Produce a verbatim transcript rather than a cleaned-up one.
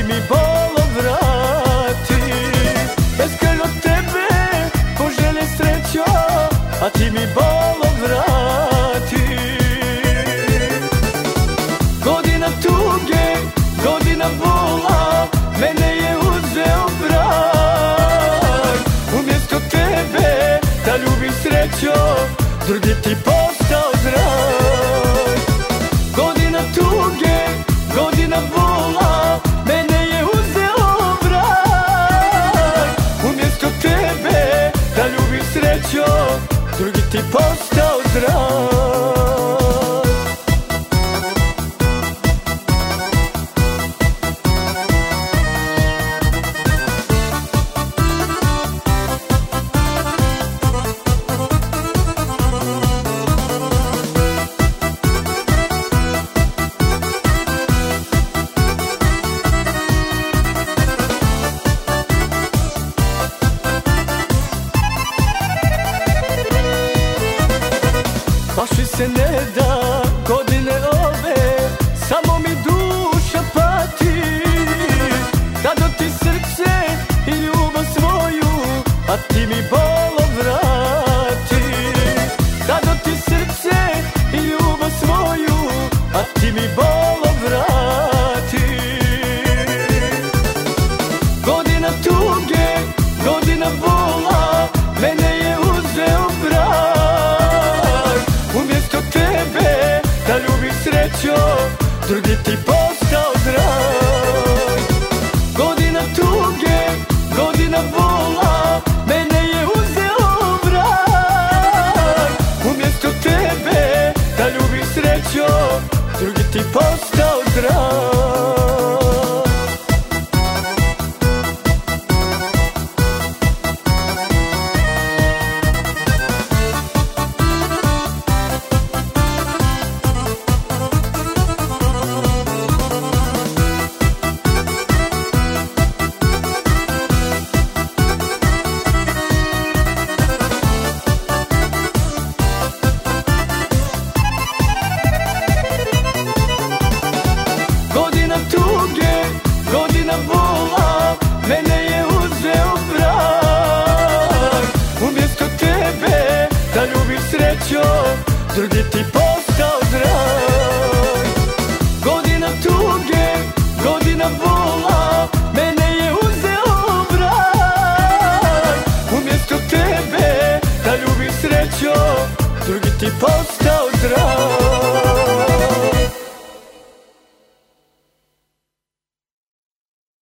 ti mi bolo vrati. Beskraj od tebe poželje srećo, a ti mi bolo vrati. Godina tuge, godina bola, mene je uzeo brak. Umjesto tebe da ljubim srećo, drugi ti postao zrak. Godina tuge, godina bola, mene je uzeo brak. Umjesto tebe da ljubim srećo, drugi ti postao zrak. Baš mi se ne da godine ove, samo mi duša pati. Dado ti srce i ljubav svoju, a ti mi bolo vrati. Dado ti srce i ljubav svoju, a ti mi bolo vrati. Godina tuge, godina bola, mene je uzeo brak. Umjesto tebe da ljubim srećo, drugi ti postao zrak. Godina tuge, godina bola, mene je uzeo brak. Umjesto tebe da ljubim srećo, drugi ti postao zrak. Godina tuge, godina bola, mene je uzeo brak. Umjesto tebe da ljubim srećo, drugi ti postao zrak. Godina tuge, godina bola, mene je uzeo brak. Umjesto tebe da ljubim srećo, drugi ti postao zrak.